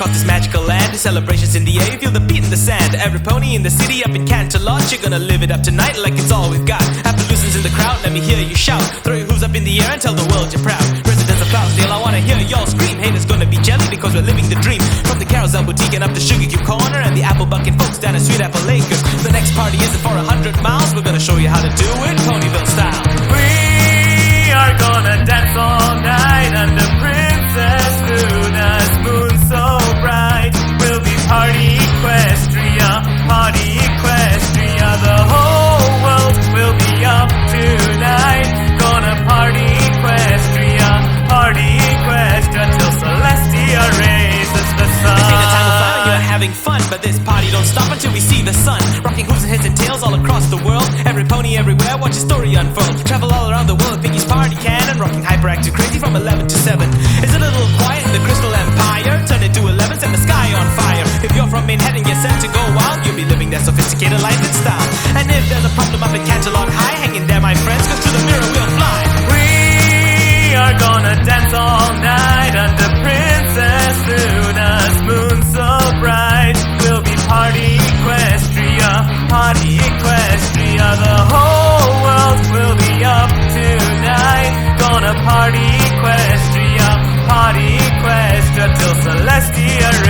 across this magical land. The celebrations in the air, you feel the beat in the sand. Every pony in the city up in Canterlot, you're gonna live it up tonight like it's all we've got. Appaloosans in the crowd, let me hear you shout. Throw your hooves up in the air and tell the world you're proud. Residents of Clydesdale, I wanna hear y'all scream. Haters gonna be jelly because we're living the dream. From the Carousel Boutique and up to Sugar Cube Corner and the Apple Bucket folks down at Sweet Apple Acres. The next party isn't for 100 miles. We're gonna show you how to do it Ponyville style. We are gonna dance all night under Princess Luna's moon so bright. We'll be party Equestria, party Equestria. The whole world will be up tonight. Gonna party Equestria, party Equestria till Celestia raises the sun. This ain't a time of fun, you're having fun, but this party don't stop until we see the sun. Rocking hooves and heads and tails all across the world. Every pony everywhere, watch your story unfold. Travel all around the world, Piggy's Party Cannon. Rocking hyperactive crazy from 11 to 7. It's a little quiet in the Crystal Empire. Turn it to 11, set the sky on fire. If you're from Manhattan, get set to go wild. You'll be living that sophisticated life in style. And if there's a problem up in Canterlot High, hang in there my friends, cause to the mirror we'll fly. We are gonna dance all night under Princess Luna's moon so bright. We'll be party Equestria, party Equestria. The whole world will be up tonight. Gonna party Equestria, party Equestria till Celestia